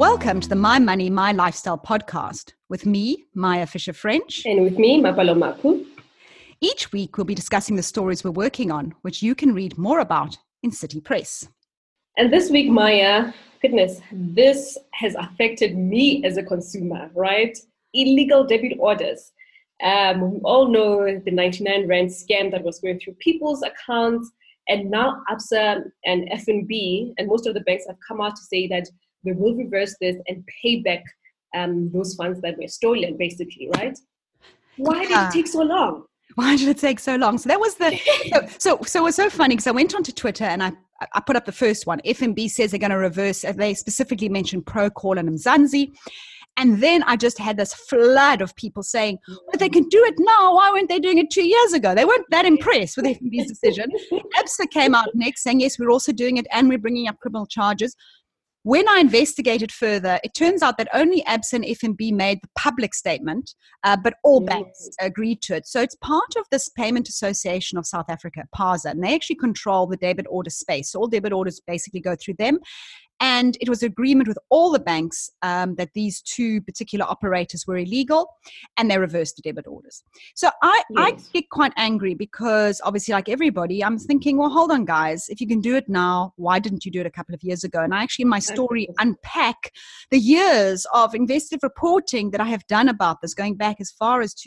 Welcome to the My Money, My Lifestyle podcast with me, Maya Fisher-French. And with me, Mapalo Mapu. Each week, we'll be discussing the stories we're working on, which you can read more about in City Press. And this week, Maya, goodness, this has affected me as a consumer, right? Illegal debit orders. We all know the 99 Rand scam that was going through people's accounts. And now Absa and FNB and most of the banks have come out to say that they will reverse this and pay back those funds that were stolen, basically, right? Why did it take so long? Why did it take so long? So that was so it was so funny because I went onto Twitter and I put up the first one. FNB says they're going to reverse. They specifically mentioned Procall and Mzansi. And then I just had this flood of people saying, well, they can do it now. Why weren't they doing it 2 years ago? They weren't that impressed with FNB's decision. Absa came out next saying, yes, we're also doing it and we're bringing up criminal charges. When I investigated further, it turns out that only Absa and FNB made the public statement, but all banks agreed to it. So it's part of this Payment Association of South Africa, PASA, and they actually control the debit order space. So all debit orders basically go through them. And it was agreement with all the banks that these two particular operators were illegal, and they reversed the debit orders. So I get quite angry because obviously, like everybody, I'm thinking, well, hold on, guys. If you can do it now, why didn't you do it a couple of years ago? And I actually, in my story, unpack the years of investigative reporting that I have done about this, going back as far as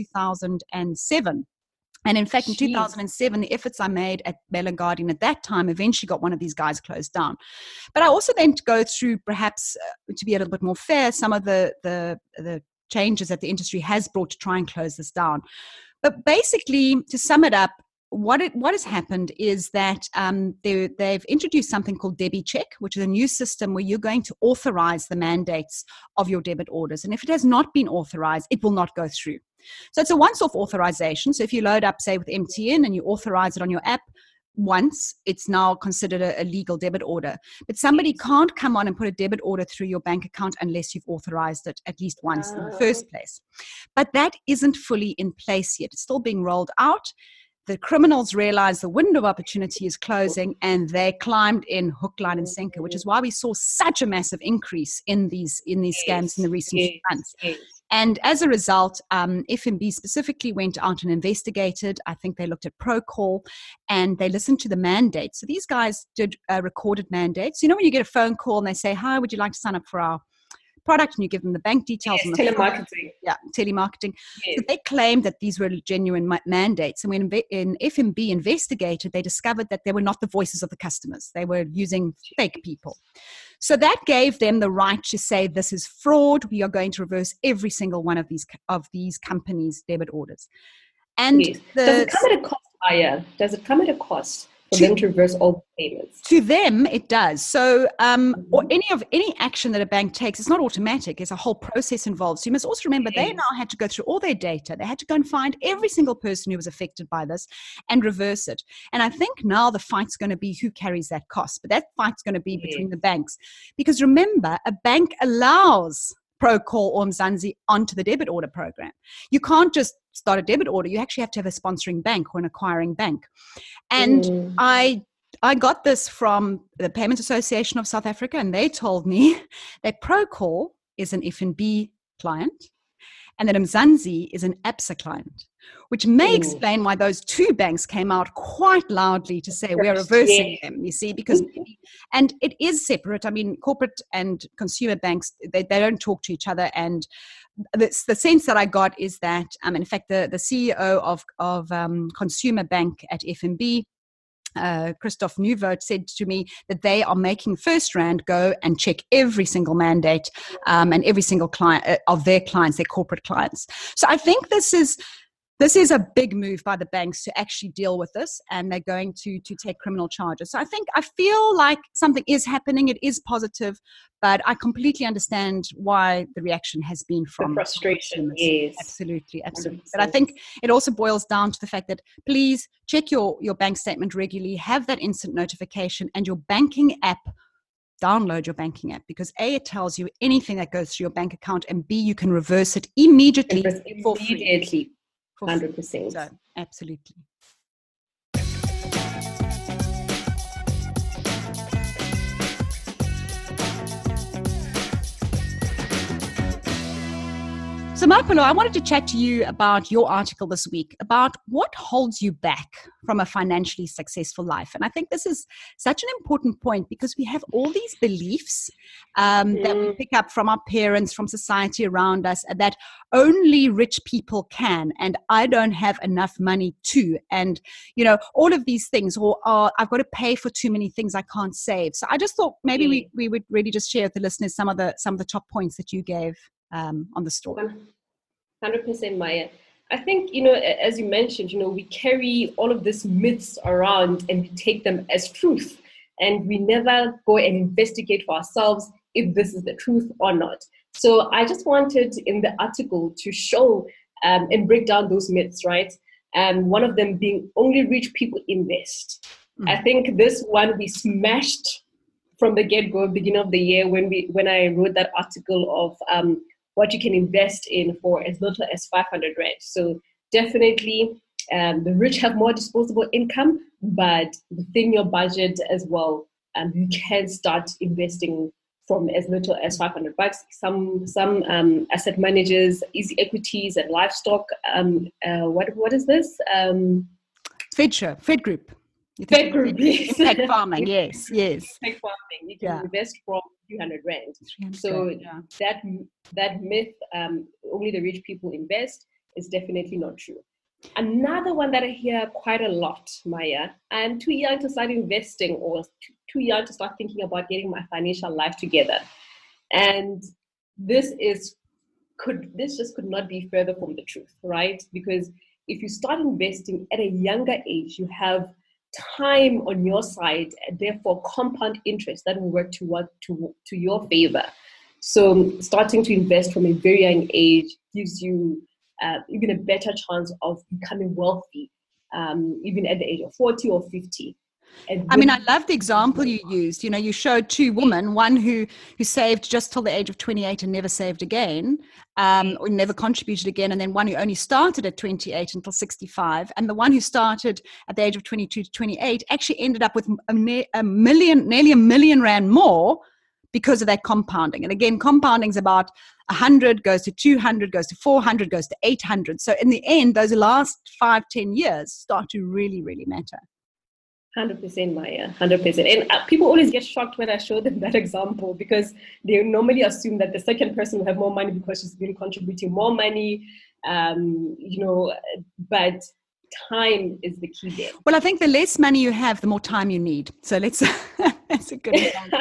2007. And in fact, in 2007, the efforts I made at Bell & Guardian at that time eventually got one of these guys closed down. But I also then go through, perhaps to be a little bit more fair, some of the changes that the industry has brought to try and close this down. But basically, to sum it up, what has happened is that they've introduced something called DebiCheck, which is a new system where you're going to authorize the mandates of your debit orders. And if it has not been authorized, it will not go through. So it's a once-off authorization. So if you load up, say, with MTN and you authorize it on your app once, it's now considered a legal debit order. But somebody can't come on and put a debit order through your bank account unless you've authorized it at least once in the first place. But that isn't fully in place yet. It's still being rolled out. The criminals realize the window of opportunity is closing and they climbed in hook, line, and sinker, which is why we saw such a massive increase in these scams in the recent months. And as a result, FNB specifically went out and investigated. I think they looked at Procall and they listened to the mandate. So these guys did recorded mandates. You know, when you get a phone call and they say, hi, would you like to sign up for our product, and you give them the bank details. Yes, telemarketing. Telemarketing. Yes. So they claimed that these were genuine mandates. And when FNB investigated, they discovered that they were not the voices of the customers. They were using fake people. So that gave them the right to say, this is fraud. We are going to reverse every single one of these companies' debit orders. And yes. Does it come at a cost, Aya? Does it come at a cost for them to reverse all payments? To them, it does. So or any action that a bank takes, it's not automatic. There's a whole process involved. So you must also remember they now had to go through all their data. They had to go and find every single person who was affected by this and reverse it. And I think now the fight's going to be who carries that cost. But that fight's going to be between the banks. Because remember, a bank allows Procall or Mzansi onto the debit order program. You can't just start a debit order. You actually have to have a sponsoring bank or an acquiring bank. And I got this from the Payment Association of South Africa, and they told me that Procall is an FNB client and that Mzansi is an Absa client, which may explain why those two banks came out quite loudly to say we're reversing them, you see, because, and it is separate. I mean, corporate and consumer banks, they don't talk to each other. And the sense that I got is that, in fact, the CEO of Consumer Bank at FNB, Christoph Nieuwoudt, said to me that they are making First Rand go and check every single mandate and every single client of their clients, their corporate clients. So I think this is a big move by the banks to actually deal with this, and they're going to take criminal charges. So I feel like something is happening. It is positive, but I completely understand why the reaction has been from the frustration. Yes, absolutely. 100%. But I think it also boils down to the fact that please check your bank statement regularly, have that instant notification, and your banking app. Download your banking app, because A, it tells you anything that goes through your bank account, and B, you can reverse it immediately for free. 100%. So, absolutely. So, Mapelo, I wanted to chat to you about your article this week about what holds you back from a financially successful life. And I think this is such an important point because we have all these beliefs that we pick up from our parents, from society around us, that only rich people can, and I don't have enough money to, and, all of these things, or I've got to pay for too many things I can't save. So I just thought maybe we would really just share with the listeners some of the top points that you gave on the story. 100%, Maya. I think, as you mentioned, we carry all of these myths around and we take them as truth. And we never go and investigate for ourselves if this is the truth or not. So I just wanted in the article to show and break down those myths, right? And one of them being only rich people invest. I think this one we smashed from the get-go, beginning of the year, when I wrote that article of what you can invest in for as little as 500 Rand. So definitely the rich have more disposable income, but within your budget as well, you can start investing from as little as 500 bucks. Some asset managers, Easy Equities and Livestock. What is this? Fed Group. Fed Group, yes. Impact farming, yes. Impact farming, you can invest from 300 Rand. So that myth, only the rich people invest, is definitely not true. Another one that I hear quite a lot, Maya, I'm too young to start investing, or too young to start thinking about getting my financial life together. And this just could not be further from the truth, right? Because if you start investing at a younger age, you have time on your side, and therefore compound interest that will work to your favor. So starting to invest from a very young age gives you even a better chance of becoming wealthy, even at the age of 40 or 50. I love the example you used. You showed two women, one who saved just till the age of 28 and never saved again, or never contributed again, and then one who only started at 28 until 65. And the one who started at the age of 22 to 28 actually ended up with nearly a million Rand more because of that compounding. And again, compounding is about 100 goes to 200, goes to 400, goes to 800. So in the end, those last 5-10 years start to really, really matter. 100%, Maya, 100%. And people always get shocked when I show them that example, because they normally assume that the second person will have more money because she's been contributing more money, but time is the key there. Well, I think the less money you have, the more time you need. So that's a good example.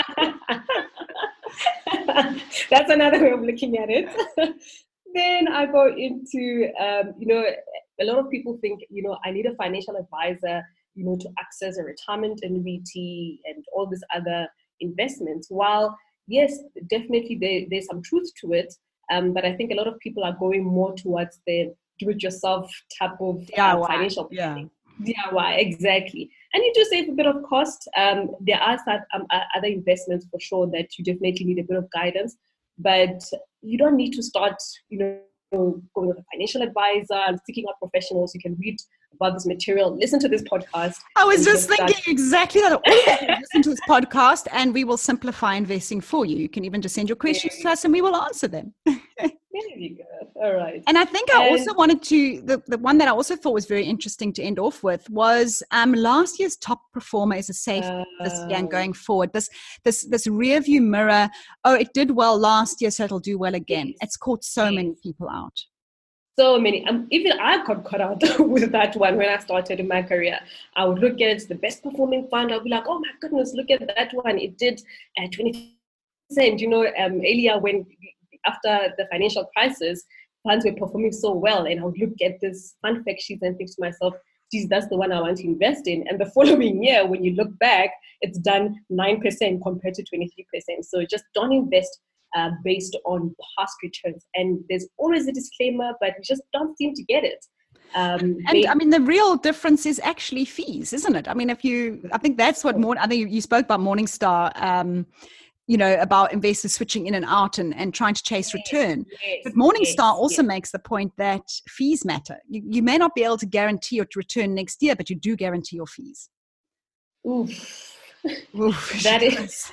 That's another way of looking at it. Then I go into, a lot of people think, I need a financial advisor, to access a retirement annuity and all these other investments. While, yes, definitely there's some truth to it, but I think a lot of people are going more towards the do-it-yourself type of financial planning. DIY, exactly. And you do save a bit of cost. There are some other investments for sure that you definitely need a bit of guidance, but you don't need to start, going with a financial advisor and seeking out professionals. You can read about this material, listen to this podcast. I was just thinking exactly that. Listen to this podcast and we will simplify investing for you. You can even just send your questions to us and we will answer them. There you go. All right. And I think I also wanted to, the one that I also thought was very interesting to end off with was last year's top performer is a safe this year and going forward. This rear view mirror, it did well last year, so it'll do well again. Yes. It's caught so many people out. So many. Even I got caught out with that one when I started in my career. I would look at the best performing fund. I'll be like, oh my goodness, look at that one. It did 20%. Earlier when after the financial crisis, funds were performing so well, and I would look at this fund fact sheets and think to myself, geez, that's the one I want to invest in. And the following year, when you look back, it's done 9% compared to 23%. So just don't invest based on past returns. And there's always a disclaimer, but we just don't seem to get it. The real difference is actually fees, isn't it? I think that's what I think you spoke about Morningstar, about investors switching in and out and trying to chase return. But Morningstar also makes the point that fees matter. You may not be able to guarantee your return next year, but you do guarantee your fees. Oof. Oof. That is.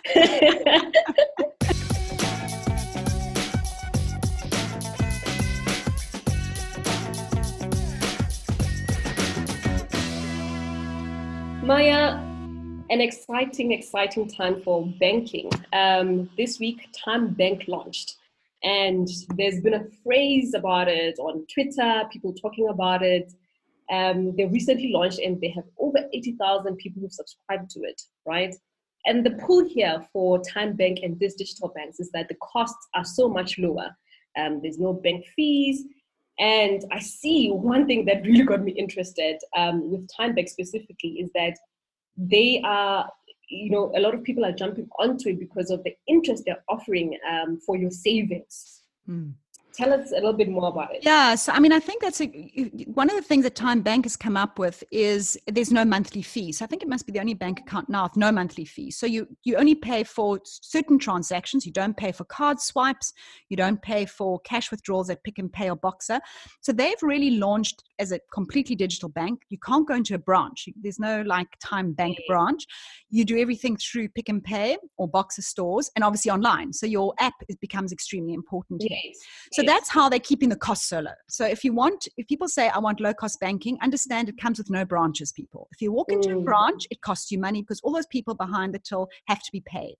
Maya, an exciting time for banking. This week, TymeBank launched, and there's been a phrase about it on Twitter, people talking about it. They recently launched, and they have over 80,000 people who subscribed to it, right? And the pull here for TymeBank and these digital banks is that the costs are so much lower. There's no bank fees. And I see one thing that really got me interested with TymeBank specifically is that they are, a lot of people are jumping onto it because of the interest they're offering for your savings. Tell us a little bit more about it. Yeah, so I mean, I think that's one of the things that TymeBank has come up with is there's no monthly fee. So I think it must be the only bank account now with no monthly fee. So you only pay for certain transactions. You don't pay for card swipes. You don't pay for cash withdrawals at Pick and Pay or Boxer. So they've really launched as a completely digital bank. You can't go into a branch. There's no like TymeBank branch. You do everything through Pick and Pay or Boxer stores and obviously online. So your app becomes extremely important here. So that's how they're keeping the costs so low. So if people say, I want low cost banking, understand it comes with no branches, people. If you walk into a branch, it costs you money because all those people behind the till have to be paid.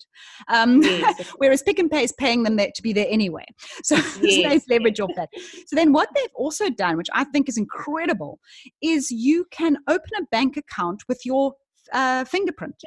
Whereas Pick and Pay is paying them to be there anyway. So they leverage off that. So then what they've also done, which I think is incredible, is you can open a bank account with your fingerprint.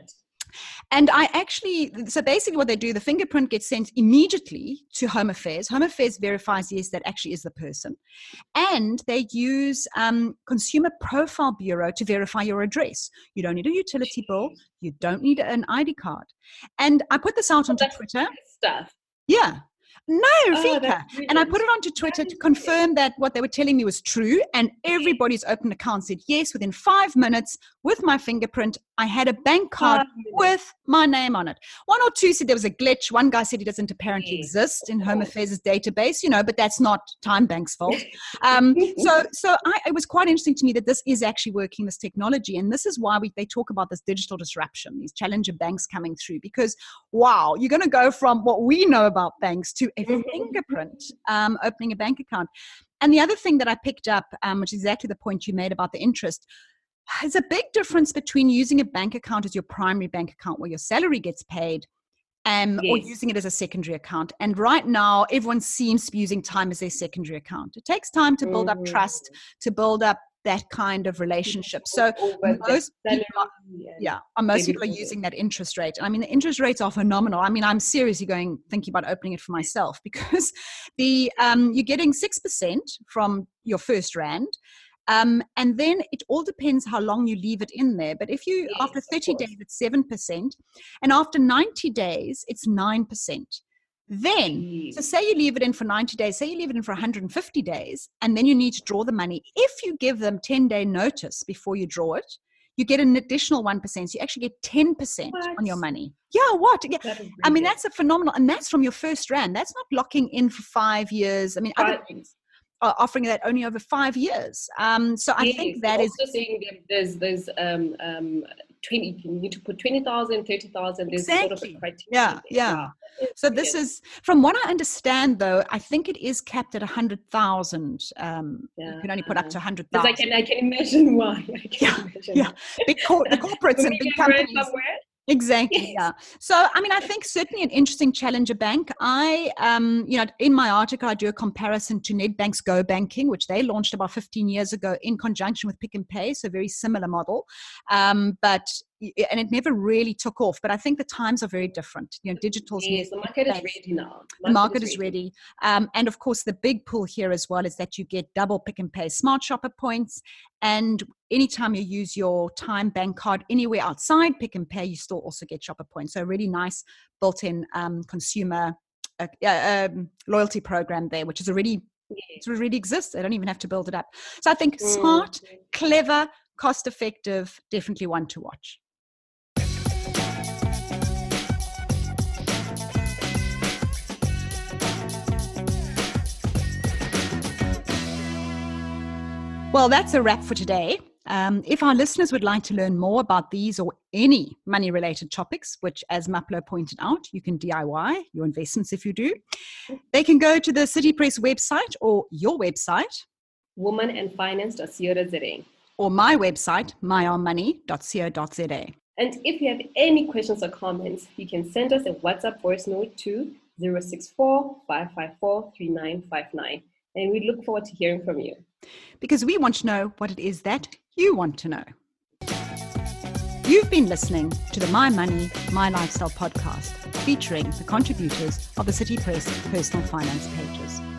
And so basically what they do, the fingerprint gets sent immediately to Home Affairs. Home Affairs verifies, yes, that actually is the person. And they use Consumer Profile Bureau to verify your address. You don't need a utility bill. You don't need an ID card. And I put this out onto Twitter. Stuff. Yeah. No, Vika. And I put it onto Twitter to confirm that what they were telling me was true. And everybody's open account said, yes, within 5 minutes with my fingerprint, I had a bank card with my name on it. One or two said there was a glitch. One guy said he doesn't apparently exist in Home Affairs' database, but that's not TymeBank's fault. It was quite interesting to me that this is actually working, this technology. And this is why they talk about this digital disruption, these challenger banks coming through, because, wow, you're going to go from what we know about banks to a fingerprint opening a bank account. And the other thing that I picked up, which is exactly the point you made about the interest, there's a big difference between using a bank account as your primary bank account where your salary gets paid or using it as a secondary account. And right now, everyone seems to be using Time as their secondary account. It takes time to build up trust, to build up that kind of relationship. So most people are using that interest rate. I mean, the interest rates are phenomenal. I mean, I'm seriously thinking about opening it for myself because you're getting 6% from your first rand. And then it all depends how long you leave it in there. But if you, after 30 days, it's 7%. And after 90 days, it's 9%. Then, so say you leave it in for 90 days, say you leave it in for 150 days, and then you need to draw the money. If you give them 10-day notice before you draw it, you get an additional 1%. So you actually get 10% on your money. Yeah, what? Yeah. I mean, that's a phenomenal, and that's from your first rand. That's not locking in for 5 years. I mean, other things are offering that only over 5 years. So I think that is also saying that there's 20. You need to put 20,000, 30,000. There's sort of a criteria. Yeah. So this is, from what I understand, though, I think it is capped at 100,000. You can only put up to 100,000. I can imagine why. Yeah. The corporates and big companies. Exactly. Yeah. So, I mean, I think certainly an interesting challenger bank. I, in my article, I do a comparison to Nedbank's Go Banking, which they launched about 15 years ago in conjunction with Pick and Pay. So very similar model. And it never really took off. But I think the times are very different. Digital's the market is ready now. The market is ready. And of course, the big pull here as well is that you get double Pick and Pay Smart Shopper points. And anytime you use your TymeBank card anywhere outside Pick and Pay, you still also get shopper points. So a really nice built-in consumer loyalty program there, which is already exists. They don't even have to build it up. So I think smart, clever, cost-effective, definitely one to watch. Well, that's a wrap for today. If our listeners would like to learn more about these or any money-related topics, which, as Maplo pointed out, you can DIY your investments if you do, they can go to the City Press website or your website, womanandfinance.co.za. or my website, myourmoney.co.za. And if you have any questions or comments, you can send us a WhatsApp voice note to 064-554-3959. And we look forward to hearing from you. Because we want to know what it is that you want to know. You've been listening to the My Money, My Lifestyle podcast, featuring the contributors of the City Press personal finance pages.